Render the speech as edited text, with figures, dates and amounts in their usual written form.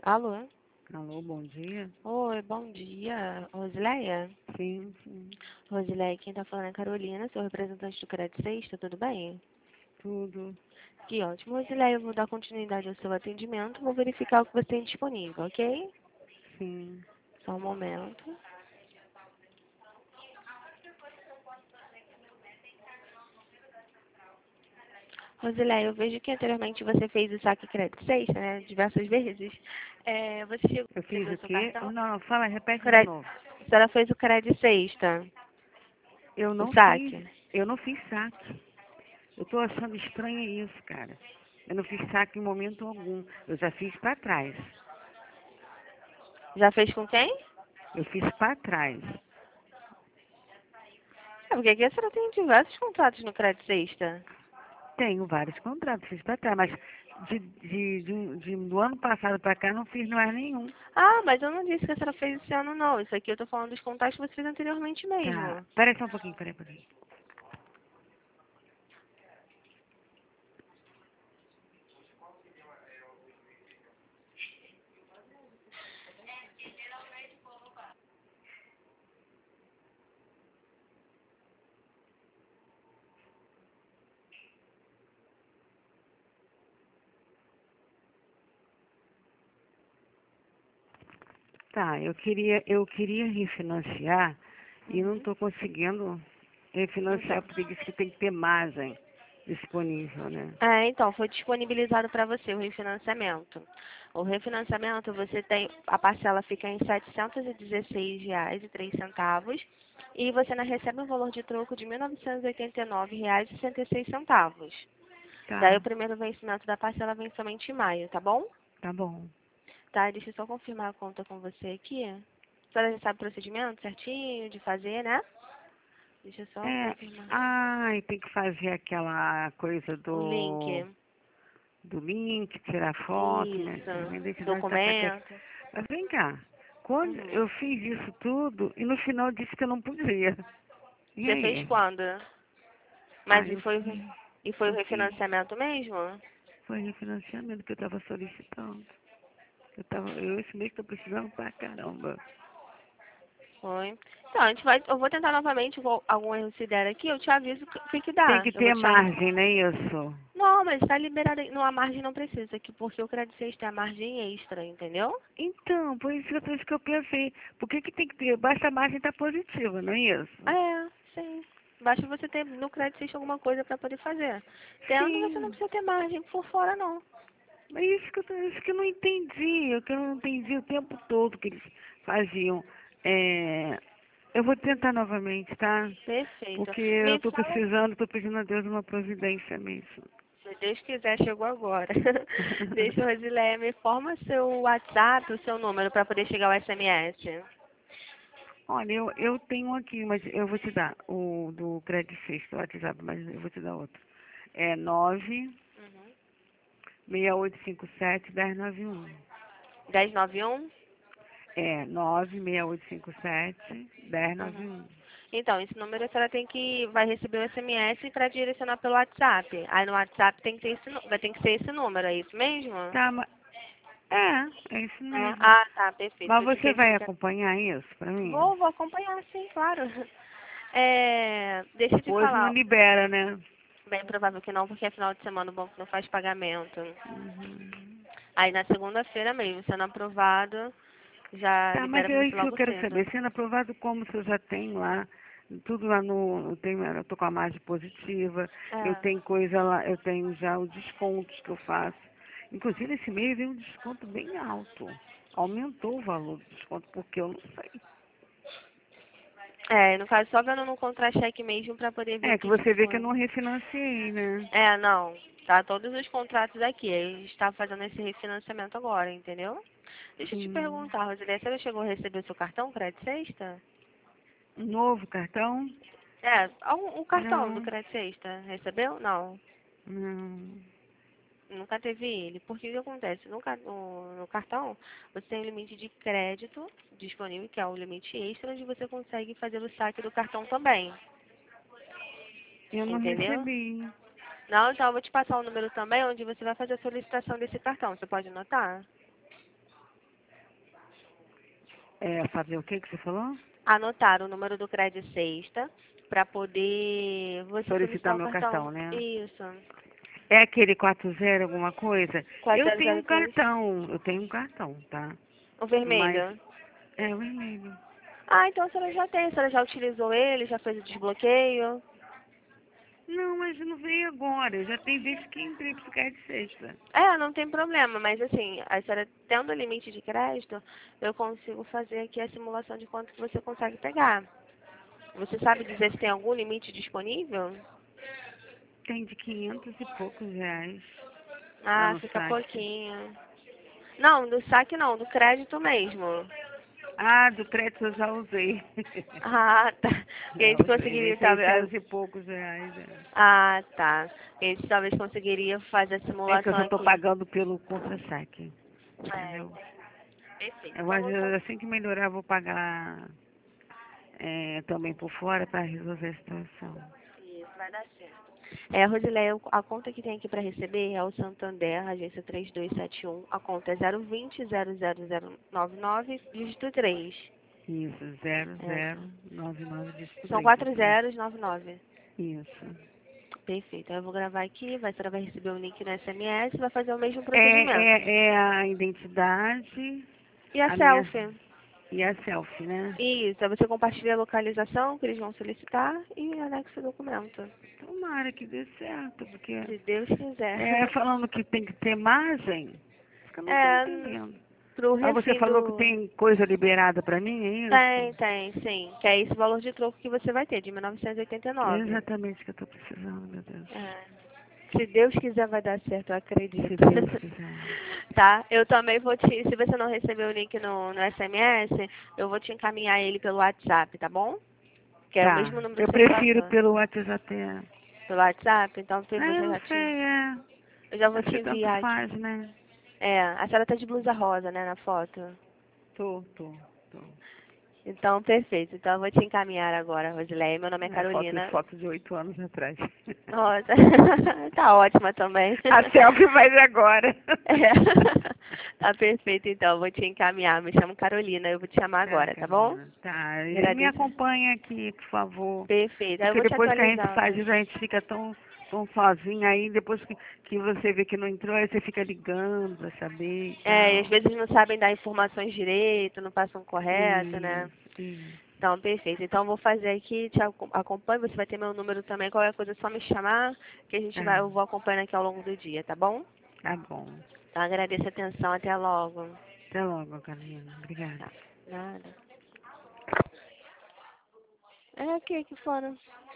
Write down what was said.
Alô? Alô, bom dia. Oi, bom dia. Rosileia? Sim, sim, Rosileia, quem tá falando é Carolina, sou representante do Crédito Sexta, tudo bem? tudo. Que ótimo. Rosileia, eu vou dar continuidade ao seu atendimento, vou verificar o que você tem disponível, ok? Sim. Só um momento. Rosileia, eu vejo que anteriormente você fez o saque Crédito Sexta, né? Diversas vezes. Você chegou Eu a fiz receber o o seu quê? cartão? Não, fala, repete de Cre... novo. A senhora fez o Crédito Sexta, Eu o não fiz, saque. eu não fiz saque. Eu tô achando estranho isso, cara. Eu não fiz saque em momento algum. Eu já fiz para trás. Já fez com quem? Eu fiz para trás. É porque aqui a senhora tem diversos contratos no Crédito Sexta. Tenho vários contratos, fiz para trás, mas do ano passado para cá não fiz mais nenhum. Ah, mas eu não disse que a senhora fez esse ano, não. Isso aqui eu tô falando dos contatos que você fez anteriormente Tá. mesmo. Peraí só um pouquinho, peraí. Tá, eu queria refinanciar e não Uhum. estou conseguindo refinanciar Então. porque diz que tem que ter margem disponível, né? Então, foi disponibilizado para você o refinanciamento. O refinanciamento, você tem, a parcela fica em R$ 716,03 e você ainda recebe um valor de troco de R$ 1.989,66. Daí o Tá, primeiro vencimento da parcela vem somente em maio, tá bom? tá bom. Tá, deixa eu só confirmar a conta com você aqui. A senhora já sabe o procedimento certinho de fazer, né? Deixa eu só É, confirmar. ai, tem que fazer aquela coisa O link. do link, tirar foto, minha Isso. identidade está com a. Documento. Mas vem cá, quando Uhum. eu fiz isso tudo e no final disse que eu não podia. E Você fez aí? quando? Mas Ah, eu fiz, e foi o eu fiz. refinanciamento mesmo? Foi refinanciamento que eu estava solicitando. Eu esse mês estou precisando pra caramba. Foi. Então, eu vou tentar novamente, algum erro se der aqui, eu te aviso o que Tem dá. que Eu vou ter te chamar. margem, não é isso? Não, mas está liberado. Não, a margem não precisa aqui, porque o Credit Suisse tem a margem extra, entendeu? Então, por isso que eu pensei. Por que tem que ter? Basta a margem estar positiva, não é isso? Sim. Basta você ter no Credit Suisse alguma coisa para poder fazer. Tendo, você não Sim. precisa ter margem por fora, não. É isso que eu não entendi. O que eu não entendi o tempo todo que eles faziam. É, eu vou tentar novamente, tá? Perfeito. Porque eu Me estou fala, precisando, estou pedindo a Deus uma providência mesmo. se Deus quiser, chegou agora. Deixa, Rosileia, me forma seu WhatsApp, o seu número para poder chegar o SMS. Olha, eu tenho aqui, mas eu vou te dar o do Credit Suisse, o WhatsApp, mas eu vou te dar outro. É Uhum. 96857-1091. 1091? É 96857 Uhum. 1091. Então, esse número a senhora vai receber o SMS para direcionar pelo WhatsApp. Aí no WhatsApp tem que ter vai ter que ser esse número, é isso mesmo? Tá, mas é isso É? mesmo. Ah, tá, perfeito. Mas Foi isso que você eles vai fizeram. acompanhar isso pra mim? Vou acompanhar, sim, claro. Deixa eu te Hoje não falar. libera, né? Bem provável que não, porque é final de semana o banco não faz pagamento. Uhum. Aí na segunda-feira mesmo, sendo aprovado, já Tá, mas libera é pra você isso que eu logo quero cedo. saber. Sendo aprovado como se eu já tenho lá, tudo lá eu tô com a margem positiva, eu É. tenho coisa lá, eu tenho já os descontos que eu faço. Inclusive esse mês veio um desconto bem alto. Aumentou o valor do desconto, porque eu não sei. No caso, só vendo no contra-cheque mesmo pra poder ver É o que que você vê que eu foi. não refinanciei, né? Não. Tá todos os contratos aqui. A gente está fazendo esse refinanciamento agora, entendeu? Deixa eu te Sim. perguntar, Rosilia, você já chegou a receber seu cartão Crédito Sexta? Um novo cartão? O cartão do Não, Crédito Sexta, recebeu? Não. não. Nunca teve ele. Porque o que acontece? No cartão, você tem um limite de crédito disponível, que é o limite extra, onde você consegue fazer o saque do cartão também. Eu não Entendeu? recebi. Não, então eu vou te passar o número também, onde você vai fazer a solicitação desse cartão. Você pode anotar? É, fazer o que você falou? Anotar o número do crédito sexta para poder você Solicitar solicitar o meu cartão. cartão, né? Isso. É aquele 40 alguma coisa? Eu tenho um 4003. cartão, tá? O Mas vermelho. é o vermelho. Ah, então a senhora já tem. A senhora já utilizou ele, já fez o desbloqueio. Não, mas não veio agora. Eu já tenho desde que entrei pro Sky de sexta. É, não tem problema, mas assim, a senhora tendo limite de crédito, eu consigo fazer aqui a simulação de quanto que você consegue pegar. Você sabe dizer se tem algum limite disponível? Tem de 500 e poucos reais lá Ah, no fica saque. pouquinho. Não, do saque não, do crédito mesmo. Ah, do crédito eu já usei. Ah, tá. E a Já gente usei, conseguiria, de talvez. 600 e poucos reais. É. Ah, tá. A gente talvez conseguiria fazer a É que eu simulação só tô aqui. pagando pelo contra-saque. É, Entendeu? perfeito. Eu Então, acho vou que fazer. assim que melhorar, eu vou pagar também por fora para resolver a situação. Isso, vai dar certo. É, Rosileia, a conta que tem aqui para receber é o Santander, agência 3271. A conta é 0200099, dígito 3. Isso, É, 0099 dígito são 3, 4 isso mesmo. zeros, 99. Isso. Perfeito. Aí eu vou gravar aqui, a senhora vai receber o link no SMS e vai fazer o mesmo procedimento. É a identidade, E a a minha selfie? e a selfie, né? Isso, aí você compartilha a localização que eles vão solicitar e anexa o documento. Tomara que dê certo, porque Se Deus quiser. falando que tem que ter margem, isso que eu não estou É, entendendo. pro Ah, você refim falou que do... tem coisa liberada para mim, é isso? Tem, sim. Que é esse valor de troco que você vai ter, de É 1989. exatamente o que eu estou precisando, meu Deus. É. Se Deus quiser vai dar certo, eu acredito. Se Deus quiser. Tá? Eu também vou te... Se você não receber o link no SMS, eu vou te encaminhar ele pelo WhatsApp, tá bom? Que é o Tá. mesmo número Eu que você me prefiro passou. pelo WhatsApp até. Pelo WhatsApp? Então, Ah, eu eu não já te... sei, é. Eu já vou Acho te que tanto enviar aqui. faz, né? É, a senhora tá de blusa rosa, né, na foto? Tô. Então, perfeito. Então, eu vou te encaminhar agora, Rosileia. Meu nome é É, Carolina. foto de 8 anos atrás. Nossa, tá ótima também. A selfie vai de agora. É. Tá perfeito, então. Eu vou te encaminhar. Me chamo Carolina. Eu vou te chamar Tá, agora, tá bom? Carolina. Tá. E me Agradeço. acompanha aqui, por favor. Perfeito. Aí eu Porque vou te depois que a gente atualizar. faz isso, a gente fica tão sozinha aí, depois que você vê que não entrou, aí você fica ligando pra saber e É, e às tal. vezes não sabem dar informações direito, não passam correto, né? Isso. Então, perfeito. Então, eu vou fazer aqui, te acompanho. Você vai ter meu número também. Qualquer coisa é só me chamar, que a gente vai, Tá, eu vou acompanhando aqui ao longo do dia, tá bom? tá bom. Então, agradeço a atenção. Até logo. Até logo, Carolina. Obrigada. Tá. Nada. É aqui que foram.